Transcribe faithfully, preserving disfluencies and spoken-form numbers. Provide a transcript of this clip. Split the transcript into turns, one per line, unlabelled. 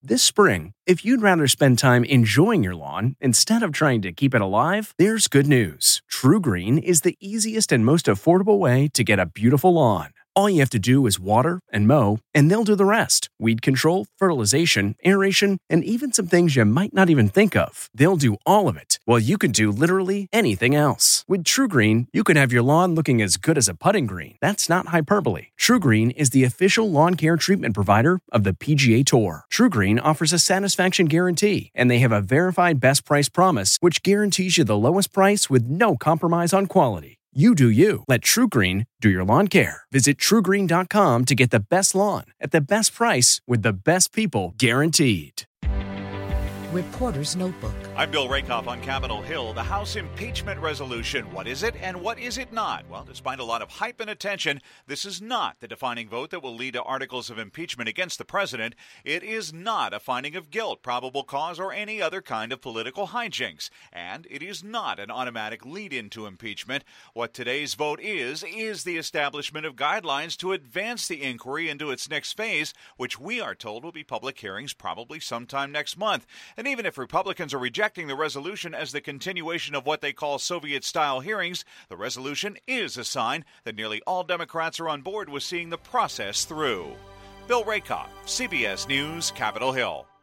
This spring, if you'd rather spend time enjoying your lawn instead of trying to keep it alive, there's good news. TruGreen is the easiest and most affordable way to get a beautiful lawn. All you have to do is water and mow, and they'll do the rest. Weed control, fertilization, aeration, and even some things you might not even think of. They'll do all of it, while you can do literally anything else. With TruGreen, you can have your lawn looking as good as a putting green. That's not hyperbole. TruGreen is the official lawn care treatment provider of the P G A Tour. TruGreen offers a satisfaction guarantee, and they have a verified best price promise, which guarantees you the lowest price with no compromise on quality. You do you. Let TruGreen do your lawn care. Visit True Green dot com to get the best lawn at the best price with the best people guaranteed.
Reporter's Notebook.
I'm Bill Rakoff on Capitol Hill. The House impeachment resolution. What is it and what is it not? Well, despite a lot of hype and attention, this is not the defining vote that will lead to articles of impeachment against the president. It is not a finding of guilt, probable cause, or any other kind of political hijinks. And it is not an automatic lead-in to impeachment. What today's vote is, is the establishment of guidelines to advance the inquiry into its next phase, which we are told will be public hearings probably sometime next month. And even if Republicans are rejecting the resolution as the continuation of what they call Soviet-style hearings, the resolution is a sign that nearly all Democrats are on board with seeing the process through. Bill Rakoff, C B S News, Capitol Hill.